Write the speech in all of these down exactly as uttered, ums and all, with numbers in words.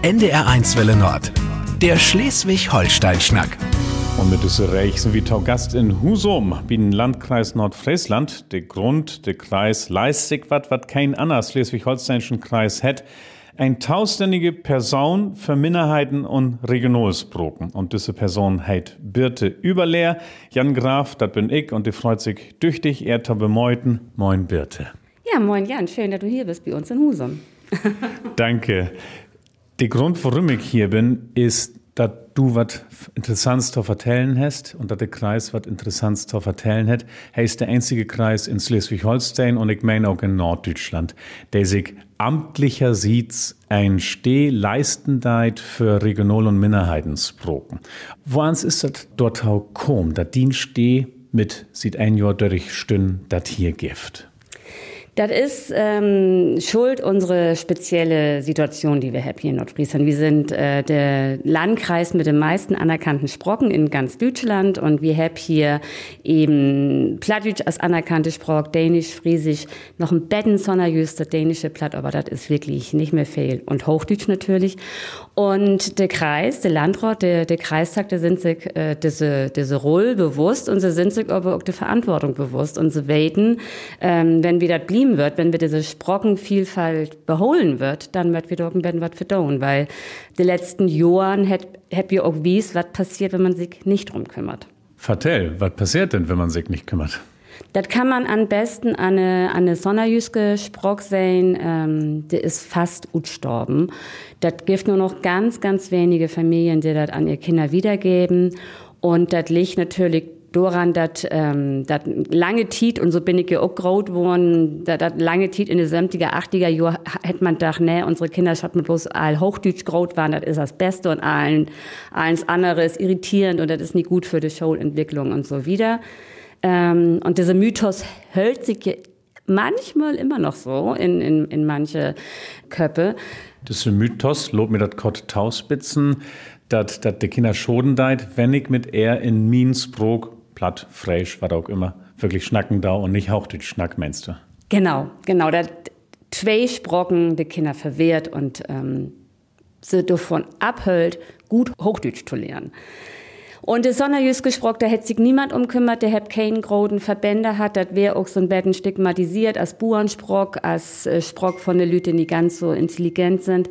N D R eins Welle Nord. Der Schleswig-Holstein-Schnack. Und mit diesem Reich sind wir Gast in Husum, im Landkreis Nordfriesland. Der Grund, der Kreis leistet was, was kein anderer schleswig-holsteinischen Kreis hat. Ein tausendständige Person für Minderheiten und Regionalsprochen. Und diese Person heißt Birte Überlehr. Jan Graf, das bin ich, und die freut sich tüchtig, er zu bemeuten. Moin, Birte. Ja, moin, Jan. Schön, dass du hier bist bei uns in Husum. Danke. Der Grund, warum ich hier bin, ist, dass du was Interessantes zu erzählen hast und dass der Kreis was Interessantes zu erzählen hat. Er ist der einzige Kreis in Schleswig-Holstein und ich meine auch in Norddeutschland, der sich amtlicherseits ein Steh leisten deit für Regional- und Minderheitensprochen. Woans ist das dort auch kom, dass die Steh mit sieht ein Jahr durchstünden, das hier gibt? Das ist ähm, schuld unsere spezielle Situation, die wir haben hier in Nordfriesland. Wir sind äh, der Landkreis mit den meisten anerkannten Sprochen in ganz Deutschland und wir haben hier eben Plattdeutsch als anerkannte Sprach, Dänisch, Friesisch, noch ein Betten sonderjüster dänische Platt, aber das ist wirklich nicht mehr viel. Und Hochdeutsch natürlich. Und der Kreis, der Landrat, der, der Kreistag, der sind sich äh, diese, diese Rolle bewusst und sie sind sich aber auch die Verantwortung bewusst und sie weten, ähm, wenn wir das blieben wird, wenn wir diese Sprochenvielfalt beholen wird, dann wird wir doch ein bisschen was verdauen, weil die letzten Jahren hat, hat wir auch wies, was passiert, wenn man sich nicht drum kümmert. Vertell, was passiert denn, wenn man sich nicht kümmert? Das kann man am besten an eine, an eine sonderjüske Sproch sehen, ähm, die ist fast gestorben. Das gibt nur noch ganz, ganz wenige Familien, die das an ihre Kinder wiedergeben. Und das liegt natürlich daran, dass ähm, das lange Zeit, und so bin ich ja auch groß geworden, dass lange Zeit in den siebziger, achtziger Jahren hätte man gedacht, ne, unsere Kinder schaut bloß all Hochdeutsch groß waren, das ist das Beste und allen, alles andere ist irritierend und das ist nicht gut für die Schulentwicklung und so wieder. Ähm, und dieser Mythos hält sich ja manchmal immer noch so in, in, in manche Köpfe. Das ist ein Mythos, lob mir das Kott Tauspitzen, dass die Kinder schoden deit, wenn ich mit er in Miensprog, platt, fraisch, was auch immer, wirklich schnacken da und nicht Hochdeutsch schnack, meinst du? Genau, genau, da zwei Sprochen die Kinder verwehrt und ähm, sie davon abhält, gut Hochdeutsch zu lernen. Und das sonderjüske Sproch, da hätte sich niemand umkümmert, der hätte keinen großen Verbände hat, das wäre auch so ein bisschen stigmatisiert als Bauernsproch, als äh, Sproch von den Leuten, die ganz so intelligent sind.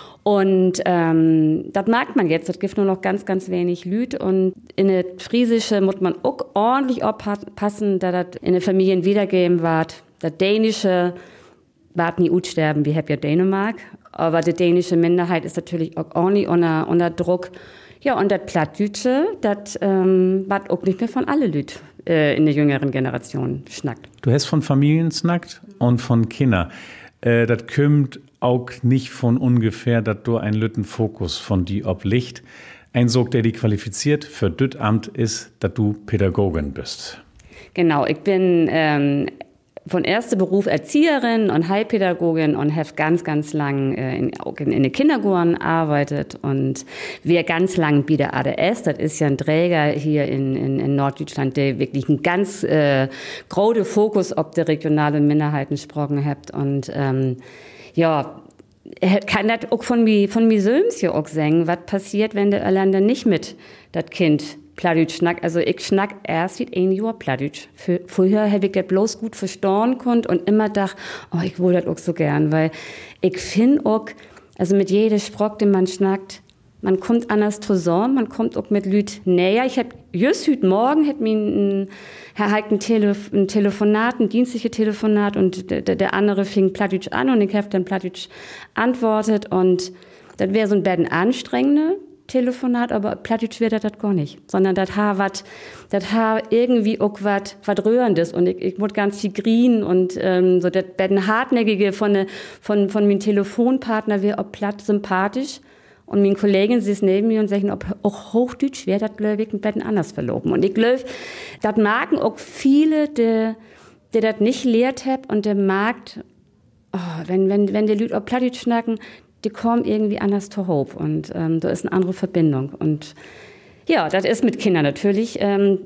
Und ähm, das merkt man jetzt, das gibt nur noch ganz, ganz wenig Lüt. Und in der Friesische muss man auch ordentlich aufpassen, da das in den Familien wiedergeben wird. Das Dänische wird nie utsterben, wie hab ja Dänemark. Aber die dänische Minderheit ist natürlich auch ordentlich unter, unter Druck. Ja, und das Plattdeutsche, das ähm, wird auch nicht mehr von alle Lüt äh, in der jüngeren Generation schnackt. Du hast von Familien snackt und von Kindern. Äh, das kommt auch nicht von ungefähr, dass du ein lütten Fokus von die obliegt. Ein Sog, der die qualifiziert für düt Amt ist, dass du Pädagogin bist. Genau, ich bin ähm, von erster Beruf Erzieherin und Heilpädagogin und habe ganz, ganz lang äh, in, in, in den Kindergården gearbeitet und wir ganz lang bei der A D S, das ist ja ein Träger hier in, in, in Norddeutschland, der wirklich einen ganz äh, großen Fokus auf die regionalen Minderheitensprachen hat und ähm, ja, kann das auch von mir, von mir selbst ja auch sagen, was passiert, wenn der Irländer nicht mit das Kind Plattdeutsch schnackt. Also ich schnack erst seit ein Jahr Plattdeutsch. Vorher habe ich das bloß gut verstehen konnt und immer dachte, oh, ich will das auch so gern, weil ich finde auch, also mit jedem Sproch, den man schnackt, man kommt anders zusammen, man kommt auch mit Lüt näher. Ich hab just heute Morgen hat mir ein Herr Heik ein, Telef- ein Telefonat, ein dienstliches Telefonat und der, der andere fing Plattdeutsch an und ich habe dann Plattdeutsch antwortet und das wäre so ein bisschen anstrengende Telefonat, aber Plattdeutsch wäre das gar nicht, sondern das hat was, das hat irgendwie auch was Rührendes und ich, ich muss ganz viel grien und ähm, so das bisschen hartnäckige von ne, von von meinem Telefonpartner wäre auch platt sympathisch und meine Kollegin sie ist neben mir und sagt, ob auch Hochdeutsch wäre, das glaube ich ein bisschen anders verloben und ich glaube, das magen auch viele, die die das nicht lehrt hab und der Markt, oh, wenn wenn wenn die Leute auch Plattdeutsch schnacken, die kommen irgendwie anders zu Hope und ähm, da ist eine andere Verbindung. Und ja, das ist mit Kindern natürlich. Ähm,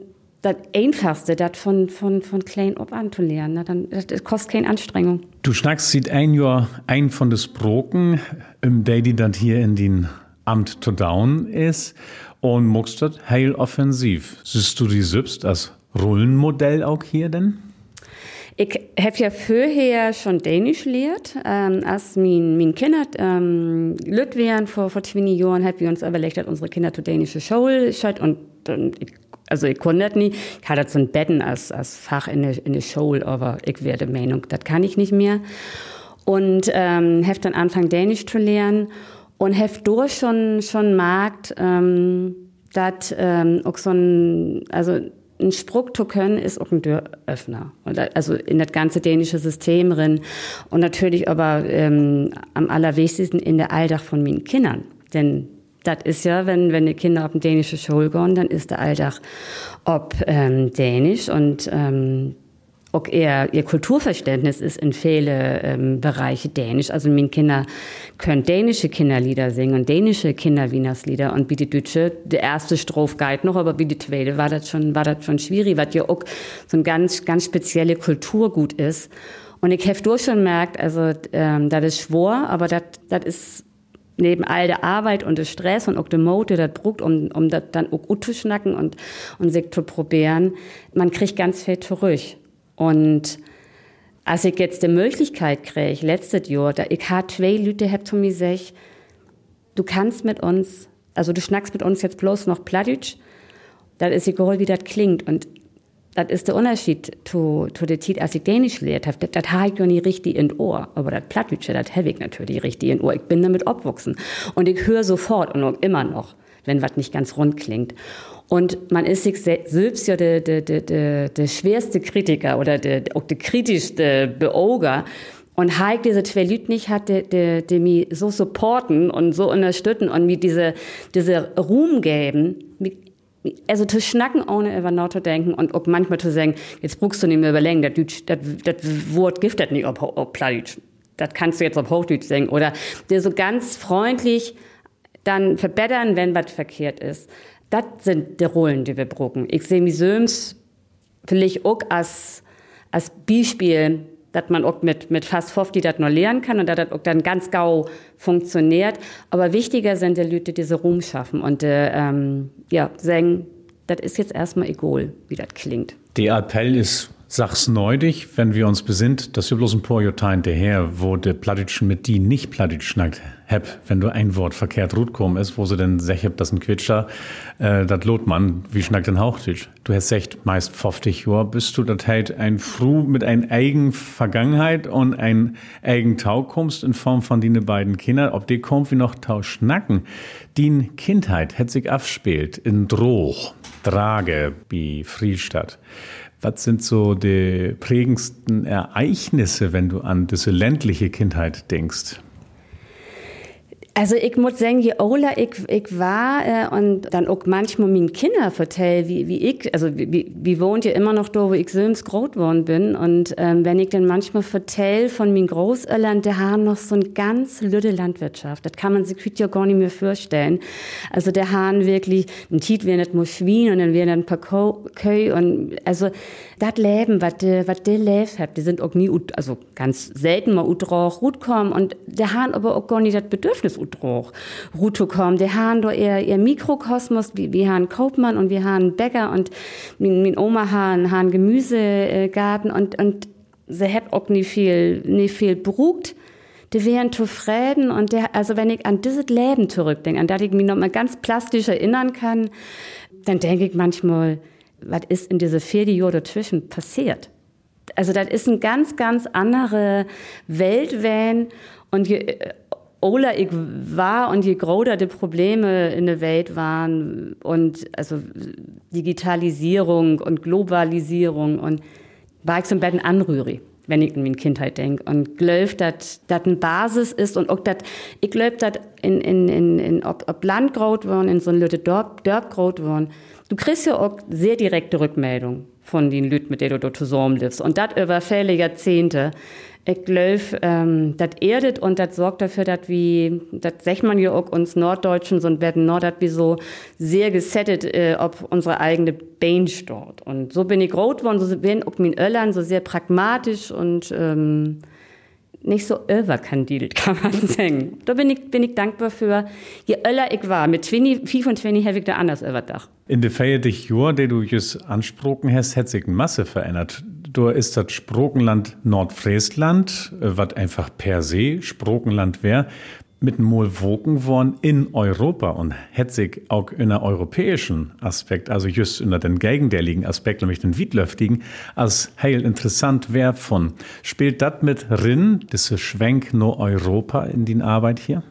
das Einfachste, das von, von, von klein ab an zu lernen. Ne? Dann, das, das kostet keine Anstrengung. Du schnackst sieht ein Jahr ein von des Broken, im Day, das hier in den Amt zu down ist, und muckst das heil offensiv. Siehst du die selbst als Rollenmodell auch hier denn? Ich habe ja vorher schon Dänisch gelehrt. Ähm, als mein, mein Kinder ähm, lüt wären vor, vor zwanzig Jahren, haben wir uns überlegt, dass unsere Kinder zur dänische Schule schaut. Und, und ich, also ich konnte das nicht. Ich hatte so ein Betten als, als Fach in der, in der Schule, aber ich werde der Meinung, das kann ich nicht mehr. Und ähm, habe dann angefangen, Dänisch zu lernen. Und habe durch schon, schon gemerkt, ähm, dass ähm, auch so ein, also ein Spruch zu können, ist auch ein Türöffner. Also in das ganze dänische System drin. Und natürlich aber ähm, am allerwichtigsten in der Alltag von meinen Kindern. Denn das ist ja, wenn, wenn die Kinder auf eine dänische Schule gehen, dann ist der Alltag ob ähm, Dänisch und ähm, auch eher ihr Kulturverständnis ist in viele ähm, Bereiche Dänisch. Also meine Kinder können dänische Kinderlieder singen und dänische Kinderwienerslieder und wie die Deutsche, der erste Strophe geht noch, aber wie die zweite war das schon, war das schon schwierig, was ja auch so ein ganz, ganz spezielle Kulturgut ist. Und ich habe durch schon gemerkt, also ähm, das ist schwor, aber das, das ist neben all der Arbeit und der Stress und auch der Mode, das braucht, um, um das dann auch gut zu schnacken und, und sich zu probieren, man kriegt ganz viel zurück. Und als ich jetzt die Möglichkeit kriege, letztes Jahr, da ich habe zwei Leute hab zu mir gesagt, du kannst mit uns, also du schnackst mit uns jetzt bloß noch Plattdeutsch, das ist egal, wie das klingt. Und das ist der Unterschied zu, zu der Zeit, als ich Dänisch gelernt habe. Das, das habe ich ja nicht richtig in Ohr. Aber das Plattdeutsche, das habe ich natürlich richtig in Ohr. Ich bin damit aufgewachsen. Und ich höre sofort und auch immer noch, wenn was nicht ganz rund klingt. Und man ist sich selbst ja der, der, der, der, der schwerste Kritiker oder der, auch der kritischste Beoger. Und Heik diese zwei Leute nicht hat, die, die, die mich so supporten und so unterstützen und mir diese, diese Ruhm geben, also zu schnacken, ohne über nachzudenken und auch manchmal zu sagen, jetzt brauchst du nicht mehr überlegen, das, das, das Wort giftet nicht auf, auf Plattdeutsch. Das kannst du jetzt auf Hochdeutsch sagen. Oder der so ganz freundlich dann verbessern, wenn was verkehrt ist. Das sind die Rollen, die wir brauchen. Ich sehe mich selbst vielleicht auch als, als Beispiel, dass man auch mit, mit fast fünfzig das noch lernen kann und dass das auch dann ganz gau funktioniert. Aber wichtiger sind die Leute, die so Ruhm schaffen und äh, ähm, ja, sagen, das ist jetzt erstmal egal, wie das klingt. Der Appell ist, sag's neudig, wenn wir uns besinnt, dass wir bloß ein paar Jahre hinterher, wo der Plattdeutschen mit die nicht Plattdeutsch schnackt, heb, wenn du ein Wort verkehrt rutkommen ist, wo sie dann sagt, das ist ein Quitscher, äh, das lot man, wie schnackt denn Hochdeutsch? Du hast echt meist fünfzig Jahre, bist du das halt ein Fru mit ein eigen Vergangenheit und ein eigen Tau kommst in Form von dine beiden Kinder, ob die kommt wie noch Tau schnacken. Die Kindheit hat sich abspielt in Droch, Drage, wie Friedstadt. Was sind so die prägendsten Ereignisse, wenn du an diese ländliche Kindheit denkst? Also ich muss sagen, je älter ich, ich war äh, und dann auch manchmal meinen Kindern vertelle, wie, wie ich, also wie, wie wohnt ja immer noch da, wo ich selbst groß geworden bin. Und ähm, wenn ich dann manchmal vertelle von meinen Großeltern, die haben noch so eine ganz lüde Landwirtschaft. Das kann man sich ja gar nicht mehr vorstellen. Also der haben wirklich, ein Tiet werden nicht nur Schwein und dann werden ein paar Kühe und also das Leben, was die, was die lebt haben, die sind auch nie, also ganz selten mal utroch, gut kommen und der haben aber auch gar nicht das Bedürfnis utroch, gut zu kommen. Der haben doch eher, eher Mikrokosmos, wie, wir haben Kaufmann und wir haben Bäcker und mein, mein Oma haben, haben Gemüsegarten und, und sie hat auch nicht viel, nicht viel brugt. Die wären zufrieden und der, also wenn ich an dieses Leben zurückdenke, an das ich mich noch mal ganz plastisch erinnern kann, dann denke ich manchmal, was ist in diese vier Jahre dazwischen passiert? Also das ist ein ganz, ganz andere Weltwelt und je älter ich war und je größer die Probleme in der Welt waren und also Digitalisierung und Globalisierung und war ich so ein bisschen anrührig, wenn ich in meine Kindheit denke und glaube, dass das eine Basis ist und auch das, ich glaube, dass in, in, in, in, ob, ob Land groß worden, in so einem Dörp, Dörp groß worden, du kriegst ja auch sehr direkte Rückmeldung von den Leuten, mit denen du dort zusammenlebst. Und das über viele Jahrzehnte. Ich glaube, ähm, das erdet und das sorgt dafür, dass wir, das sagt man ja auch uns Norddeutschen, so ein werden Nord, dass wir so sehr gesettet, äh, ob unsere eigene Bench dort. Und so bin ich groß geworden, so bin auch mein Öllern so sehr pragmatisch und ähm, nicht so überkandidelt, kann man sagen. Da bin ich, bin ich dankbar für, je öller ich war. Mit fünf und zwanzig habe ich da anders überdacht. In der feierlich Jahr, der du jetzt ansprochen hast, hat sich eine Masse verändert. Da ist das Sprokenland Nordfriesland, was einfach per se Sprokenland wäre, mit einem Mal wogen worden in Europa und hat sich auch in einem europäischen Aspekt, also just in den gegenteiligen Aspekt, nämlich den Wiedlöftigen, als heil interessant wäre von. Spielt das mit rin, diese Schwenk no Europa in die Arbeit hier?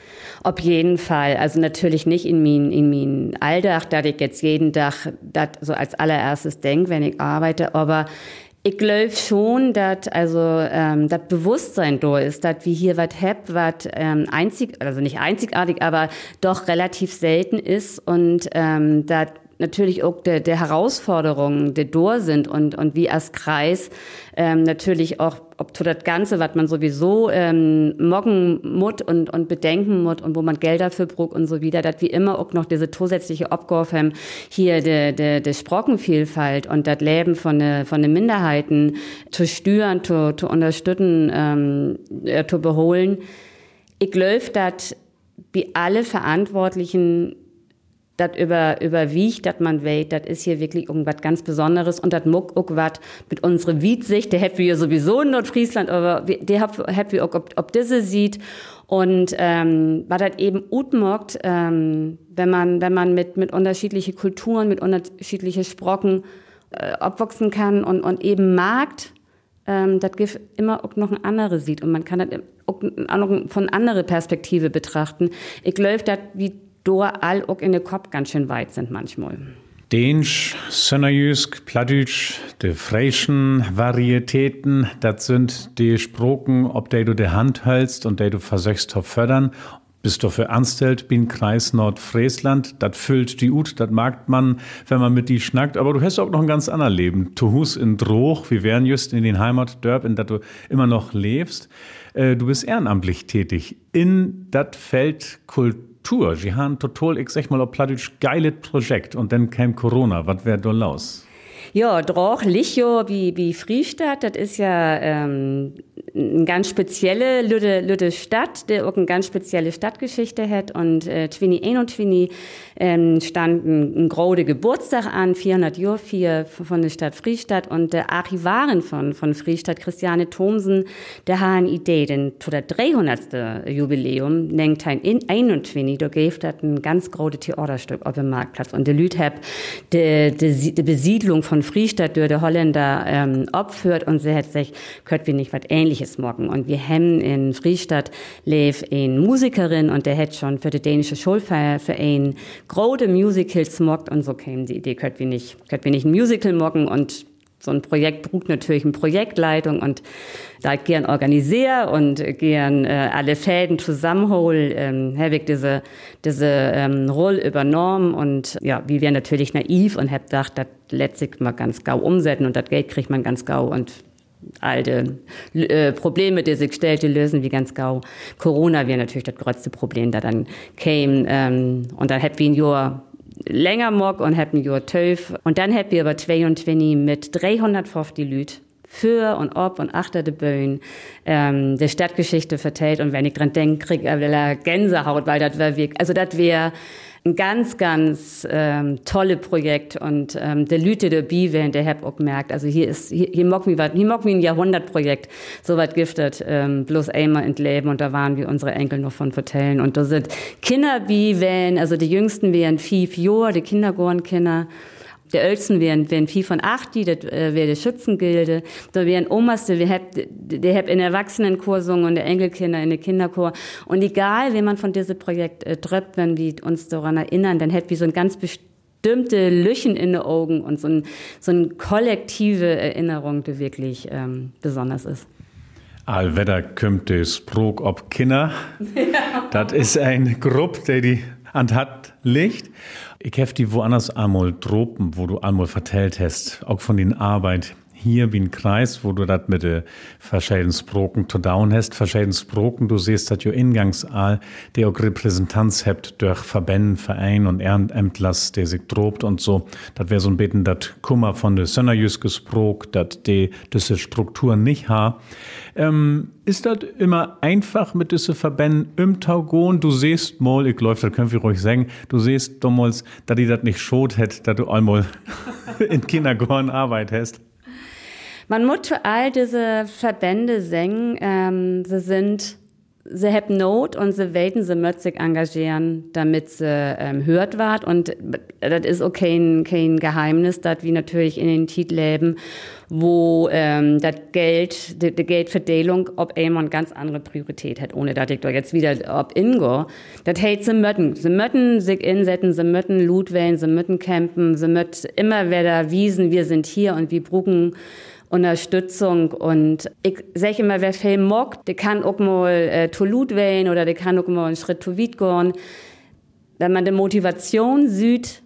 Auf jeden Fall. Also natürlich nicht in mein, in mein Alltag, da ich jetzt jeden Tag das so als allererstes denke, wenn ich arbeite, aber ich glaube schon, dass also ähm, das Bewusstsein da ist, dass wir hier was haben, was ähm, einzig, also nicht einzigartig, aber doch relativ selten ist und ähm, dass natürlich auch der, der Herausforderungen, die da sind und und wie als Kreis ähm, natürlich auch ob zu das Ganze, was man sowieso ähm, moggen muss und und bedenken muss und wo man Geld dafür braucht und so wieder, dass wir immer auch noch diese zusätzliche Abgabe haben, hier de de de Sprockenvielfalt und das Leben von de, von den Minderheiten zu steuern, zu zu unterstützen, ähm, äh, zu beholen. Ich glaube, dass wie alle Verantwortlichen das über, überwiegt, dass man weiß, das ist hier wirklich irgendwas ganz Besonderes und das muck auch was mit unserer Wiedsicht, der haben wir sowieso in Nordfriesland, aber der haben wir auch, ob, ob diese sieht und ähm, was das eben gut macht, ähm, wenn man, wenn man mit, mit unterschiedlichen Kulturen, mit unterschiedlichen Sprocken äh, abwachsen kann und, und eben mag, ähm, das gibt immer auch noch ein anderes sieht und man kann das auch von anderer Perspektive betrachten. Ich glaube, dass wie da all auch in den Kopf ganz schön weit sind manchmal. Dänisch, Sönnerjysk, Plattdeutsch, die freischen Varietäten, das sind die Sproken, ob die du die Hand hältst und die du versuchst zu fördern. Bist du für anstellt, bin Kreis Nordfriesland, das füllt die Ut, das mag man, wenn man mit die schnackt, aber du hast auch noch ein ganz anderes Leben. Du hust in Droch, wir wären just in den Heimatdörp, in das du immer noch lebst. Du bist ehrenamtlich tätig in das Feld Kultur. Tour. Sie haben total, ich sag mal, auf Plattdeutsch, geiles Projekt. Und dann kam Corona. Was wäre da los? Ja, Droch, Licho, wie, wie Friestadt, das ist ja ähm, eine ganz spezielle Lüde, Lüde Stadt, die auch eine ganz spezielle Stadtgeschichte hat. Und äh, zwanzig einundzwanzig ähm, stand ein, ein großer Geburtstag an, vierhundert Jahre vier von der Stadt Friestadt. Und der Archivaren von, von Friestadt, Christiane Thomsen, der hat eine Idee, denn zu der dreihundertsten Jubiläum, nennt ein einundzwanzig, da gibt es ein ganz großes Theaterstück auf dem Marktplatz. Und der Lüd hat die, die, die Besiedlung von Friestadt durch die Holländer ähm, abführt und sie hat sich, könnt wir nicht was Ähnliches machen. Und wir haben in Friestadt lebt eine Musikerin und der hat schon für die dänische Schulverein große Musicals gemacht und so kam die Idee, könnt wir nicht, könnt wir nicht ein Musical machen und so ein Projekt braucht natürlich eine Projektleitung und da ich gern organisiere und gern äh, alle Fäden zusammenhole, ähm, habe ich diese, diese ähm, Rolle übernommen und ja, wir wären natürlich naiv und hab gedacht, das letztlich mal ganz gau umsetzen und das Geld kriegt man ganz gau und alte äh, Probleme, die sich stellte, lösen wie ganz gau. Corona wäre natürlich das größte Problem, da dann käme ähm, und dann hätten wir ein Jahr länger mag und hätten Jahr zwölf. Und dann hätten wir aber zweiundzwanzig mit dreihundertfünfzig Lüt für und ob und achter de Böen ähm, der Stadtgeschichte vertellt. Und wenn ich dran denke, krieg ich Gänsehaut, weil das wäre wirklich, also das wäre ein ganz, ganz ähm, tolle Projekt und ähm, der Lüte der Biwen, der hab auch gemerkt, also hier ist, hier, hier mag mich was, hier mag mich ein Jahrhundertprojekt, so was giftet, ähm, bloß einmal entleben und da waren wir unsere Enkel noch von vertellen und da sind Kinderbiwen, also die Jüngsten wären fünf Jahre, die Kindergartenkinder. Der Ältesten wären, wären vier von acht, die, das äh, wäre die Schützengilde. Da wären Omas, die hab, die hab in Erwachsenenchor gesungen und der Enkelkinder in den Kinderchor. Und egal, wenn man von diesem Projekt äh, dröppt, wenn wir uns daran erinnern, dann hätten wir so ein ganz bestimmte Lüchen in den Augen und so, ein, so eine kollektive Erinnerung, die wirklich ähm, besonders ist. Allwetter kommt das Sprog ob Kinder. Ja. Das ist eine Gruppe, die die an hat liegt. Ich hef die woanders einmal dropen, wo du einmal vertellt hast, auch von den Arbeit hier wie ein Kreis, wo du das mit den verschiedenen Sprachen zu down hast. Verschiedene Sprachen, du siehst, dass ihr Ingangsall, der auch Repräsentanz habt durch Verbänden, Verein und Ehrenämtlers, der sich drobt und so. Das wäre so ein bisschen das Kummer von der Sönnerjüske Sprach, dass die diese Struktur nicht ha. Ähm, ist das immer einfach mit diesen Verbänden im Taugon? Du siehst mal, ich läuft, das können wir ruhig sagen, du siehst damals, dass die das nicht schot hätt, dass du einmal in Kindergarten Arbeit hast. Man muss für all diese Verbände sagen, ähm, sie sind, sie haben Not und sie wollten sie mit sich engagieren, damit sie ähm, hört wird. Und das ist auch kein, kein Geheimnis, dass wir natürlich in den Titel leben, wo ähm, das Geld, die, die Geldverteilung, ob jemand ganz andere Priorität hat, ohne dass ich da jetzt wieder ob ingo. Das heißt, sie müssen, sie müssen sich insetzen, sie müssen Loot wählen, sie müssen campen, sie müssen immer wieder wiesen, wir sind hier und wir brauchen Unterstützung. Und ich sage immer, wer viel mag, der kann auch mal äh, Tolut wählen oder der kann auch mal einen Schritt zu weit gehen. Wenn man die Motivation sieht,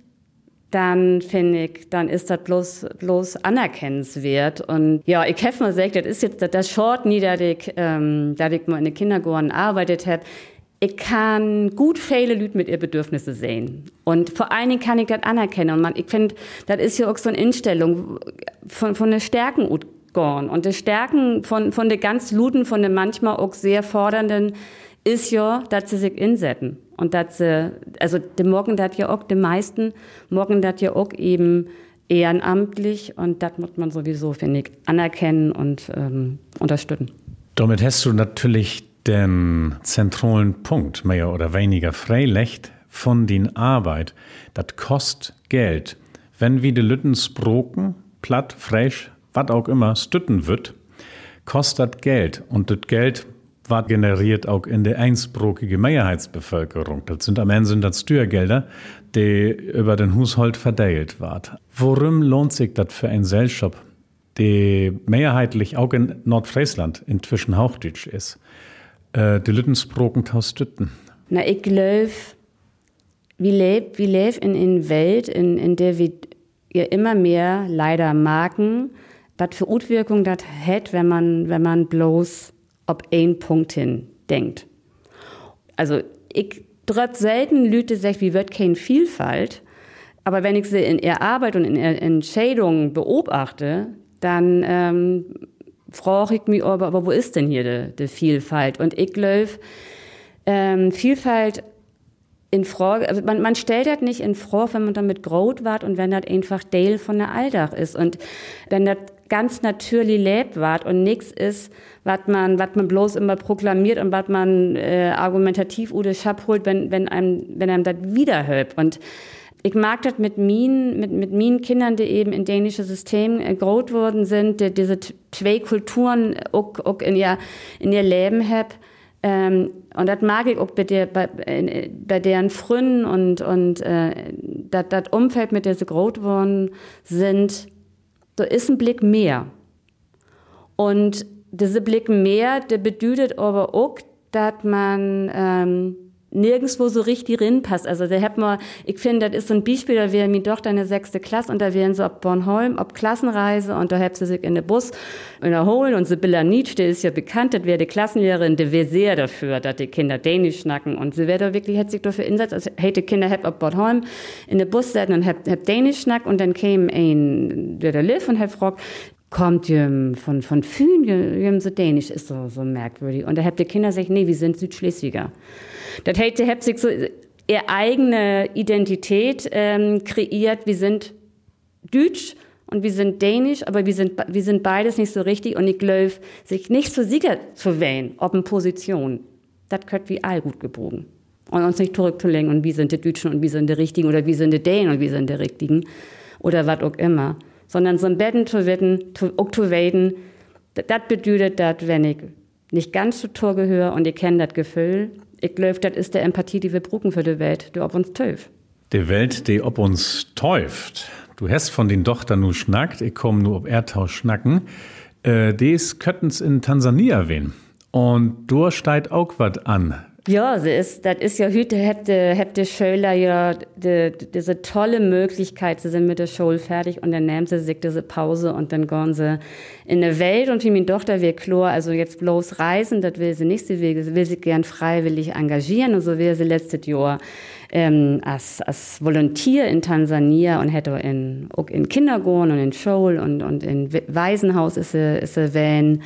dann finde ich, dann ist das bloß, bloß anerkennenswert. Und ja, ich habe mal gesagt, das ist jetzt das, das Short nie, dass ich, ähm, dass ich mal in den Kindergarten arbeitet habe. Ich kann gut viele Leute mit ihren Bedürfnissen sehen. Und vor allen Dingen kann ich das anerkennen. Und man, ich finde, das ist ja auch so eine Einstellung von, von den Stärken gehen. Und die Stärken von, von den ganz Luten, von den manchmal auch sehr fordernden, ist ja, dass sie sich insetzen. Und dass sie, also, die morgen das ja auch, die meisten morgen das ja auch eben ehrenamtlich. Und das muss man sowieso, finde ich, anerkennen und ähm, unterstützen. Damit hast du natürlich den zentralen Punkt, mehr oder weniger freilecht von den Arbeit. Das kostet Geld. Wenn wir die Lütten sproken, platt, frisch, was auch immer, stütten wird, kostet Geld. Und das Geld wird generiert auch in der einsprachige Mehrheitsbevölkerung. Das sind am Ende sind das Steuergelder, die über den Haushalt verteilt wird. Worum lohnt sich das für ein Gesellschaft, die mehrheitlich auch in Nordfriesland inzwischen Hochdeutsch ist? Die Lüttensproken taustütten. Na, ich glaube, wir leben wir leb in einer Welt, in, in der wir ja immer mehr leider merken, was für Auswirkungen das hat, wenn man, wenn man bloß auf einen Punkt hin denkt. Also, ich trotz selten Leute sagen, wie wird keine Vielfalt, aber wenn ich sie in ihrer Arbeit und in ihrer Entscheidung beobachte, dann ähm, frage ich mich, aber, aber wo ist denn hier die, die Vielfalt? Und ich glaube, ähm, Vielfalt in Frage, also man, man stellt das nicht in Frage, wenn man damit groß wird und wenn das einfach Teil von der Alltag ist. Und wenn das ganz natürlich lebt wird und nichts ist, was man, was man bloß immer proklamiert und was man äh, argumentativ oder Schab holt, wenn, wenn einem, wenn einem das wiederhört. Und ich mag das mit mien, mit, mit mien Kindern, die eben in dänische System äh, groß worden sind, die diese zwei Kulturen auch, auch in ihr, in ihr Leben haben. Ähm, und das mag ich auch bei, der, bei, äh, bei deren Fründen und, und äh, das Umfeld, mit dem sie groß worden sind, da ist ein Blick mehr. Und dieser Blick mehr, der bedeutet aber auch, dass man ähm, nirgendwo so richtig reinpasst. Also da hat man, ich finde, das ist so ein Beispiel, da wäre mir doch deine sechste Klasse und da wären sie auf Bornholm, auf Klassenreise und da hat sie sich in den Bus erholen und Sibylla Nietzsche, die ist ja bekannt, das wäre die Klassenlehrerin, die wäre sehr dafür, dass die Kinder Dänisch schnacken und sie wäre da wirklich, hat sich dafür einsetzt, also hätte Kinder hab auf Bornholm in den Bus setzen und hab, hab Dänisch schnack und dann käme ein, der da lief und hat gefragt, kommt ihr von, von Fühn, ihr so Dänisch, ist so, so merkwürdig. Und da habt die Kinder gesagt, nee, wir sind Südschleswiger. Das heißt, ihr habt sich so ihre eigene Identität ähm, kreiert. Wir sind Deutsch und wir sind Dänisch, aber wir sind, wir sind beides nicht so richtig. Und ich glaube, sich nicht so sicher zu wählen, ob eine Position, das könnte wie all gut gebogen. Und uns nicht zurückzulegen, und wir sind die Deutschen und wir sind die Richtigen oder wir sind die Dänen und wir sind die Richtigen oder was auch immer. Sondern so ein Betten zu werden, auch zu werden, das bedeutet, dass wenn ich nicht ganz zu Tor gehöre und ich kenne das Gefühl, ich glaube, das ist der Empathie, die wir brauchen für die Welt, die ob uns täuft. Die Welt, die ob uns täuft. Du hast von den Tochter nur schnackt, ich komme nur ob Erdtausch schnacken. Äh, des könnten's in Tansania wehen. Und da steigt auch was an. Ja, sie ist, das ist ja heute, hätte, hätte Schüler ja die, diese tolle Möglichkeit, sie sind mit der Schule fertig und dann nehmen sie sich diese Pause und dann gehen sie in die Welt und wie meine Tochter will klar, also jetzt bloß reisen, das will sie nicht, sie will, sie will sich gern freiwillig engagieren und so will sie letztes Jahr ähm, als, als Volontier in Tansania und hätte in, auch in Kindergarten und in Schule und, und in Waisenhaus ist sie, ist sie wenn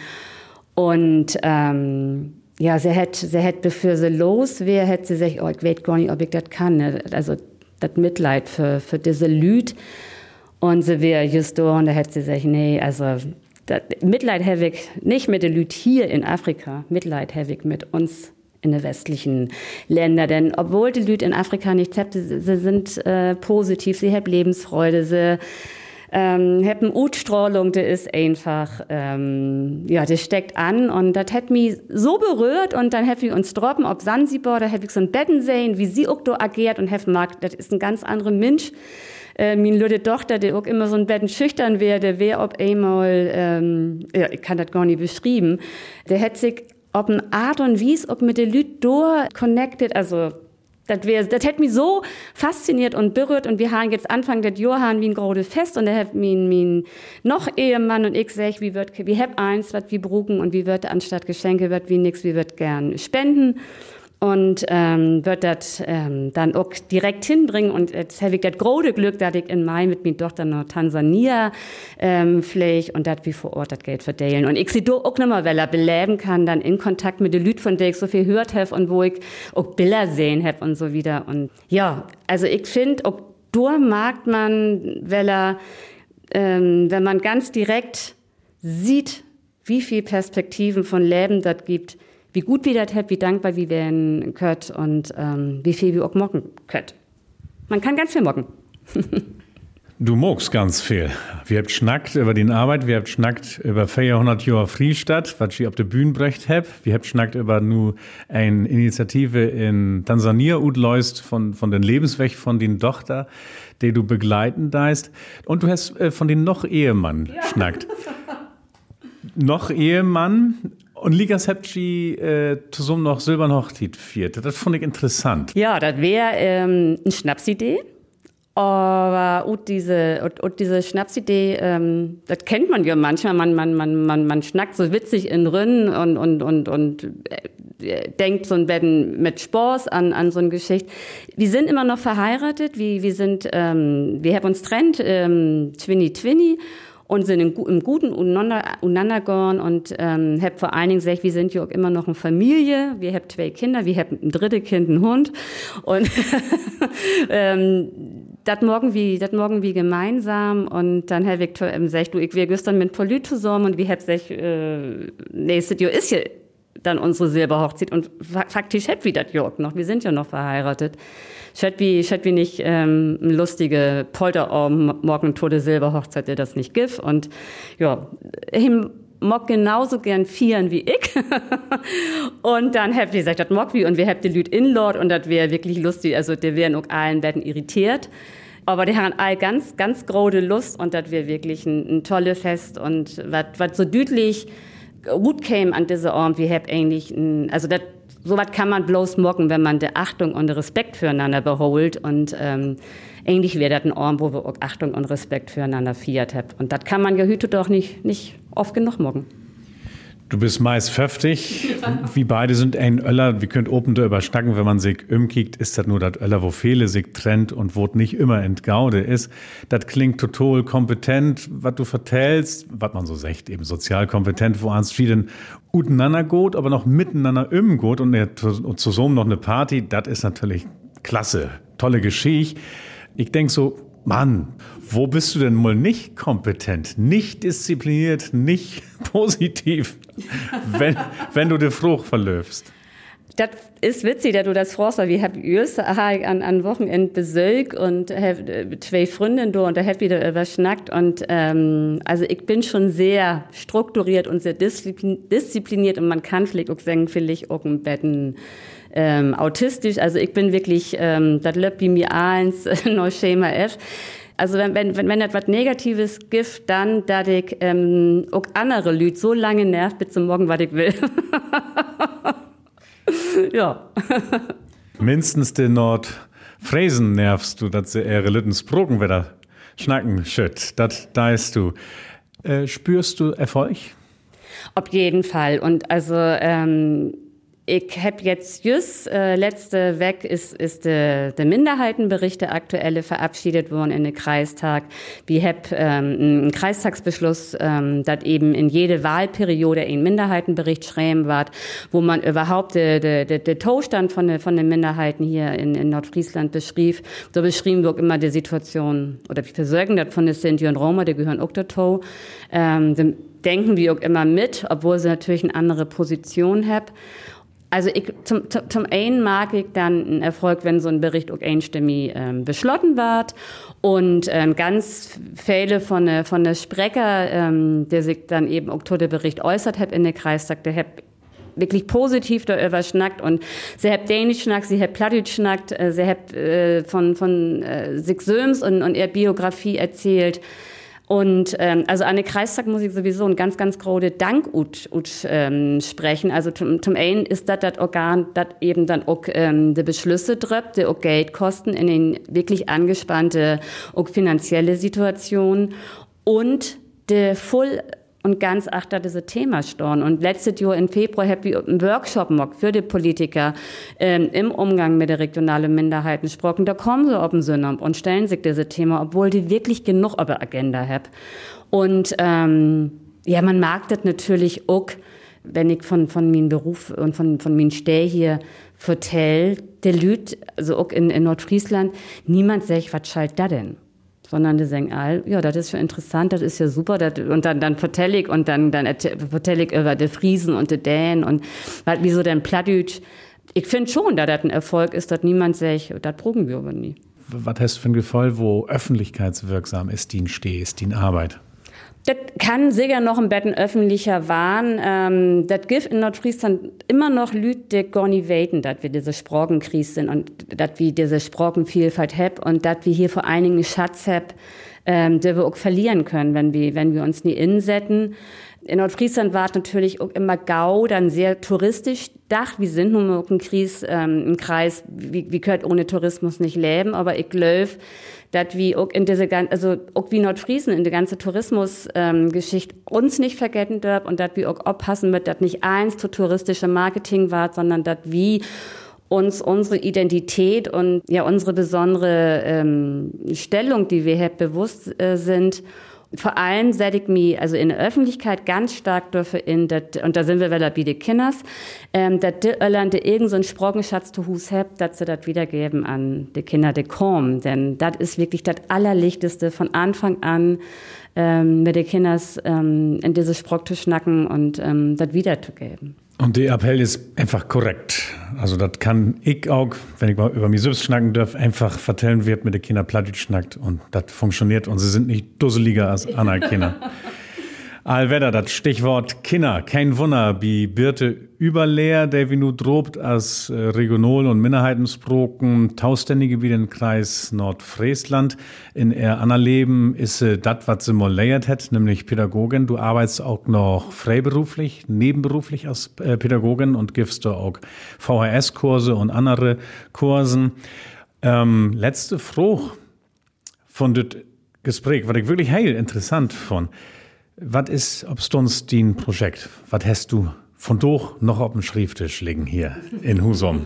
und, ähm, ja, sie hätte, sie hätte, bevor sie los wäre, hätte sie gesagt, oh, ich weiß gar nicht, ob ich das kann. Also, das Mitleid für, für diese Lüd. Und sie wäre just da und da hätte sie gesagt, nee, also, das Mitleid habe ich nicht mit den Lüd hier in Afrika. Mitleid habe ich mit uns in den westlichen Ländern. Denn obwohl die Lüd in Afrika nichts haben, sie, sie sind äh, positiv, sie haben Lebensfreude, sie Ähm, hab eine Utstrahlung, die ist einfach, ähm, ja, das steckt an und das hat mich so berührt und dann hab ich uns droppen auf Sansibar, da hab ich so ein Betten sehen, wie sie auch da agiert und hab mag, das ist ein ganz anderer Mensch. Äh, meine lüde Tochter, die auch immer so ein Betten schüchtern wäre, der wäre ob einmal, ähm, ja, ich kann das gar nicht beschreiben, der hat sich ob eine Art und Weise auch mit der Lüd da connected, also Das, wär, das hat mich so fasziniert und berührt und wir haben jetzt Anfang des Jahres wie ein großes Fest und da hat mein, mein noch Ehemann und ich gesagt, wie wird, wir haben eins, was wir brauchen und wie wird anstatt Geschenke wird wie nix, wir wird gern spenden und ähm, wird das ähm, dann auch direkt hinbringen und jetzt habe ich das große Glück, dass ich in Mai mit meiner Tochter nach Tansania ähm, fliege und das wie vor Ort das Geld verteilen und ich sie da auch nochmal, weil er beleben kann, dann in Kontakt mit den Leuten, von denen ich so viel gehört habe und wo ich auch Bilder sehen habe und so wieder und ja, also ich finde, auch da mag man, weil er, ähm, wenn man ganz direkt sieht, wie viel Perspektiven von Leben das gibt, wie gut wir das haben, wie dankbar wir werden können und ähm, wie viel wir auch mocken können. Man kann ganz viel mocken. Du magst ganz viel. Wir habt schnackt über die Arbeit, wir habt schnackt über vierhundert Jahre Friestadt, was ich auf der Bühne brecht hab. Wir habt schnackt über nu eine Initiative in Tansania utläust von, von den Lebensweg von den Tochter, die du begleiten deist. Und du hast äh, von den noch Ehemann ja. schnackt. Noch Ehemann. Und Ligas habt ihr äh, zusammen noch Silberne Hochzeit viert. Das fand ich interessant. Ja, das wäre ähm, eine Schnapsidee. Aber und diese, und, und diese Schnapsidee, ähm, das kennt man ja manchmal. Man, man, man, man, man schnackt so witzig in Rinn und, und, und, und äh, denkt so ein bisschen mit Spaß an, an so eine Geschichte. Wir sind immer noch verheiratet. Wir, wir sind, ähm, wir haben uns trennt, ähm, Twinny Twinny. Und sind im, im Guten untereinander gegangen und ähm, hab vor allen Dingen gesagt, wir sind ja auch immer noch eine Familie. Wir haben zwei Kinder, wir haben ein drittes Kind, einen Hund. Und ähm, das morgen wie, das morgen wie gemeinsam. Und dann habe ich gesagt, du, ich wir gestern mit Poly zusammen und wir haben gesagt, äh, nächstes Jahr ist ja dann unsere Silberhochzeit und faktisch hätt wir das ja auch noch. Wir sind ja noch verheiratet. Ich hätte wie, ich hätt wie nicht ähm, ein lustige Polterabend morgen tote Silberhochzeit, der das nicht gibt. Und ja, ich mag genauso gern vieren wie ich. Und dann hab ich gesagt, das mag wie und wir habt die Lüd inlord und das wäre wirklich lustig. Also der wären auch allen Betten irritiert. Aber die haben all ganz, ganz große Lust und das wäre wirklich ein, ein tolles Fest und was so deutlich gut käme an diese Abend, wir hab eigentlich, ein, also das so was kann man bloß mocken, wenn man die Achtung und Respekt füreinander beholt. Und ähm, eigentlich wäre das ein Abend, wo wir auch Achtung und Respekt füreinander feiert haben. Und das kann man ja heute doch nicht, nicht oft genug mocken. Du bist meist pfefftig. Ja. Wir beide sind ein Öller. Wir könnt oben da überschnacken, wenn man sich umkickt, ist das nur das Öller, wo viele sich trennt und wo nicht immer entgaude ist. Das klingt total kompetent, was du vertellst, was man so sagt, eben sozial kompetent, wo ans Schieden untereinander geht, aber noch miteinander umgeht und, und zusammen noch eine Party, das ist natürlich klasse, tolle Geschichte. Ich denk so, Mann, wo bist du denn mal nicht kompetent, nicht diszipliniert, nicht positiv, wenn, wenn du den Frucht verlöfst? Das ist witzig, dass du das fragst, weil wir haben erst an, an Wochenende Besög und hab zwei Freundinnen da und da hab wieder überschnackt und ähm, also ich bin schon sehr strukturiert und sehr diszipliniert und man kann vielleicht auch sagen, vielleicht auch ein bisschen ähm, autistisch, also ich bin wirklich, ähm, das läuft wie mir eins, neues Schema F. Also wenn, wenn, wenn, wenn das was Negatives gibt, dann, dass ich ähm, auch andere Leute so lange nervt bis zum Morgen, was ich will. Ja. Mindestens den Nordfriesen nervst du, dass sie ihre Lütten sproken wieder schnacken schütt. Das deist du. Äh, spürst du Erfolg? Auf jeden Fall. Und also ähm, ich habe jetzt just äh, letzte Weg ist ist der de Minderheitenbericht der aktuelle verabschiedet worden in den Kreistag. Wir haben ähm, einen Kreistagsbeschluss, ähm, dass eben in jede Wahlperiode ein Minderheitenbericht schreiben wird, wo man überhaupt der de, de, de Zustand von den von den Minderheiten hier in, in Nordfriesland beschrieb. So beschrieben wird immer die Situation oder wir versorgen das von den Sinti und Roma, die gehören auch dazu. Ähm, denken wir auch immer mit, obwohl sie natürlich eine andere Position haben. Also ich, zum, zum einen mag ich dann einen Erfolg, wenn so ein Bericht auch einstimmig ähm, beschlossen wird und ähm, ganz viele von der, von der Sprecher, ähm, der sich dann eben auch zu dem Bericht äußert hat in der Kreistag, der hat wirklich positiv darüber schnackt und sie hat Dänisch schnackt, sie hat Plattdeutsch schnackt, äh, sie hat äh, von, von äh, sich Söms und, und ihrer Biografie erzählt. Und ähm, also an der Kreistag muss ich sowieso ein ganz, ganz große Dank ut, ut, ähm, sprechen. Also zum, zum einen ist das das Organ, das eben dann auch ähm, die Beschlüsse trifft, die auch Geld kosten in den wirklich angespannte auch finanzielle Situation und die voll und ganz achter diese Thema storn. Und letztes Jahr im Februar habe ich einen Workshop gemacht für die Politiker ähm, im Umgang mit den regionalen Minderheiten gesprochen. Da kommen sie auf den Sinn und stellen sich diese Thema, obwohl die wirklich genug auf der Agenda haben. Und ähm, ja, man mag das natürlich auch, wenn ich von, von meinem Beruf und von, von meinem Steh hier vertelle, der Lüt, also auch in, in Nordfriesland, niemand sagt, was schallt da denn? Sondern die sagen, all, ja, das ist schon interessant, das ist ja super, das, und dann, dann vertelle ich, und dann, dann vertelle ich über die Friesen und die Dänen und wieso denn Plattdeutsch. Ich finde schon, dass das ein Erfolg ist, dass niemand sagt, das proben wir aber nie. Was hast du für ein Gefühl, wo öffentlichkeitswirksam ist die Steh, ist die Arbeit? Das kann sicher noch ein bisschen öffentlicher waren. Ähm, das gibt in Nordfriesland immer noch Leute, die gar nicht weten, dass wir diese Sprachenkrise sind und dass wir diese Sprachenvielfalt haben und dass wir hier vor allen Dingen einen Schatz haben, ähm, den wir auch verlieren können, wenn wir, wenn wir uns nie insetzen. In Nordfriesland war es natürlich auch immer Gau, dann sehr touristisch gedacht. Wir sind nun mal auch ein Kreis, ähm, ein Kreis, wie, wie könnt ohne Tourismus nicht leben, aber ich glaube, dass wir auch in diese ganze, also auch wie Nordfriesen in der ganze Tourismusgeschichte ähm, uns nicht vergessen dürfen und dass wir auch aufpassen mit, dass nicht eins zu touristische Marketing war, sondern dass wir uns unsere Identität und ja unsere besondere ähm, Stellung, die wir haben, bewusst äh, sind. Vor allem setze ich mich also in der Öffentlichkeit ganz stark dafür in, dat, und da sind wir wieder bei den Kindern, ähm, dass die Irland irgendeinen so Sprochenschatz zu Hus habt, dass sie das wiedergeben an die Kinder, die kommen. Denn das ist wirklich das Allerlichteste von Anfang an, ähm, mit den Kindern ähm, in diese Sprock zu schnacken und ähm, das wiederzugeben. Und der Appell ist einfach korrekt. Also das kann ich auch, wenn ich mal über mich selbst schnacken darf, einfach vertellen, wird mit den Kindern Plattdeutsch schnackt und das funktioniert und sie sind nicht dusseliger als andere Kinder. Allwetter, das Stichwort Kinder, kein Wunder, wie Birte Überlehr, der wie nu drobt als äh, Regional- und Minderheitensproken, tauständige wie den Kreis Nordfriesland. In er Anna Leben ist äh, das, was sie mal lehrt hat, nämlich Pädagogin. Du arbeitest auch noch freiberuflich, nebenberuflich als äh, Pädagogin und gibst du auch V H S-Kurse und andere Kursen. Ähm, letzte Frucht von dem Gespräch, was ich wirklich heil interessant fand. Was ist, ob's uns dein Projekt? Was hast du von doch noch auf dem Schrifttisch liegen hier in Husum?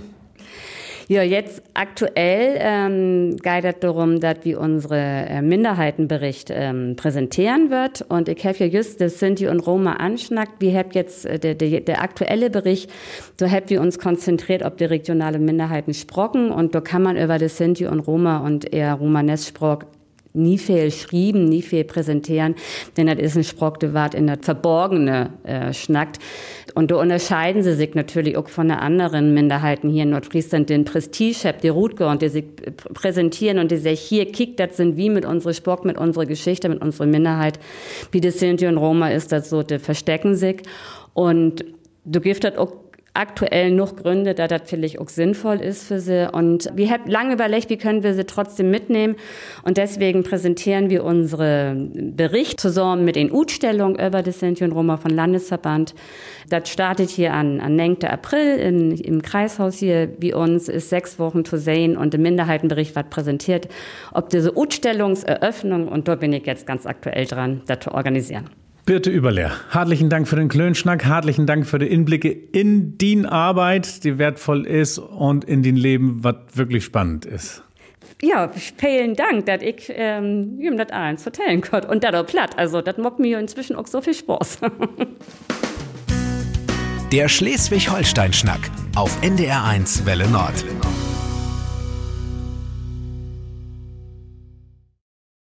Ja, jetzt aktuell ähm, geht es darum, dass wir unsere äh, Minderheitenbericht ähm, präsentieren wird. Und ich habe ja just das Sinti und Roma anschnackt. Wir haben jetzt äh, der, der, der aktuelle Bericht, so haben wir uns konzentriert auf die regionale Minderheiten Sprocken. Und da kann man über das Sinti und Roma und eher Romanes-Sprock nie viel schrieben, nie viel präsentieren, denn das ist ein Sprock, der wart in das Verborgene äh, schnackt. Und da unterscheiden sie sich natürlich auch von den anderen Minderheiten hier in Nordfriesland, den Prestige, die Rutger, und die sich präsentieren und die sagen, hier, kick, das sind wie mit unserer Sprock, mit unserer Geschichte, mit unserer Minderheit. Wie das Sinti und Roma ist das so, die verstecken sich. Und du gibst das auch aktuell noch Gründe, da das vielleicht auch sinnvoll ist für sie. Und wir haben lange überlegt, wie können wir sie trotzdem mitnehmen. Und deswegen präsentieren wir unsere Bericht zusammen mit den Utstellungen über die Sinti und Roma von Landesverband. Das startet hier an, an neunten April in, im Kreishaus hier bei uns, ist sechs Wochen zu sehen und im Minderheitenbericht wird präsentiert, ob diese Utstellungseröffnung, und da bin ich jetzt ganz aktuell dran, das zu organisieren. Birte Überlehr, herzlichen Dank für den Klönschnack, herzlichen Dank für die Einblicke in die Arbeit, die wertvoll ist und in den Leben, was wirklich spannend ist. Ja, vielen Dank, dass ich ähm, ihm das eins erzählen konnte. Und das auch platt, also das macht mir inzwischen auch so viel Spaß. Der Schleswig-Holstein-Schnack auf N D R eins Welle Nord.